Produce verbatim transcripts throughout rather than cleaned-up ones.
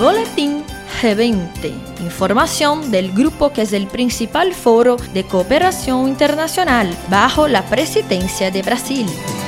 Boletín G veinte, información del grupo que es el principal foro de cooperación internacional bajo la presidencia de Brasil.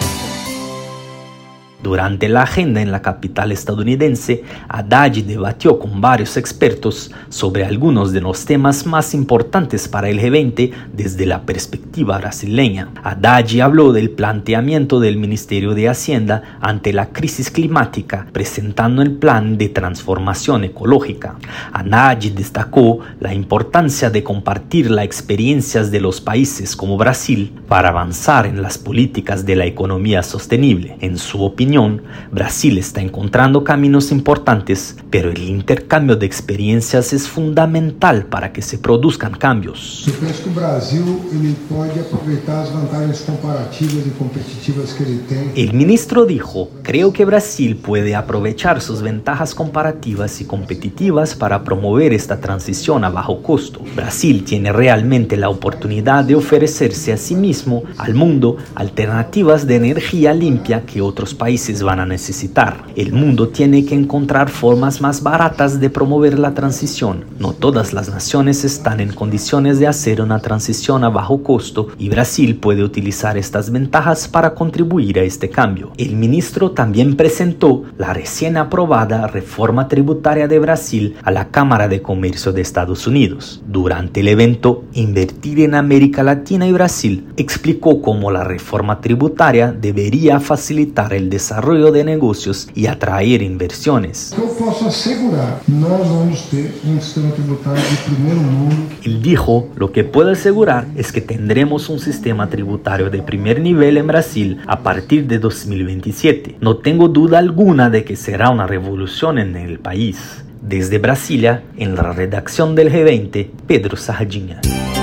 Durante la agenda en la capital estadounidense, Haddad debatió con varios expertos sobre algunos de los temas más importantes para el G veinte desde la perspectiva brasileña. Haddad habló del planteamiento del Ministerio de Hacienda ante la crisis climática, presentando el plan de transformación ecológica. Haddad destacó la importancia de compartir las experiencias de los países como Brasil para avanzar en las políticas de la economía sostenible. En su opinión, Brasil está encontrando caminos importantes, pero el intercambio de experiencias es fundamental para que se produzcan cambios. Eu penso que o Brasil ele pode aproveitar as vantagens comparativas e competitivas que ele tem. El ministro dijo, creo que Brasil puede aprovechar sus ventajas comparativas y competitivas para promover esta transición a bajo costo. Brasil tiene realmente la oportunidad de ofrecerse a sí mismo, al mundo, alternativas de energía limpia que otros países van a necesitar. El mundo tiene que encontrar formas más baratas de promover la transición. No todas las naciones están en condiciones de hacer una transición a bajo costo y Brasil puede utilizar estas ventajas para contribuir a este cambio. El ministro también presentó la recién aprobada reforma tributaria de Brasil a la Cámara de Comercio de Estados Unidos. Durante el evento Invertir en América Latina y Brasil, explicó cómo la reforma tributaria debería facilitar el desarrollo desarrollo de negocios y atraer inversiones. Eu posso asegurar, nós vamos ter um sistema tributário de primeiro mundo. Él dijo, lo que puedo asegurar es que tendremos un sistema tributario de primer nivel en Brasil a partir de dos mil veintisiete. No tengo duda alguna de que será una revolución en el país. Desde Brasilia, en la redacción del G veinte, Pedro Sardinha.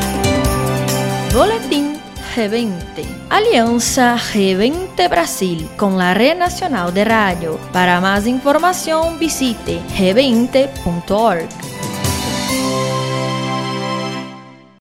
Boletín G veinte. Alianza G veinte Brasil con la Red Nacional de Radio. Para más información visite g veinte punto org.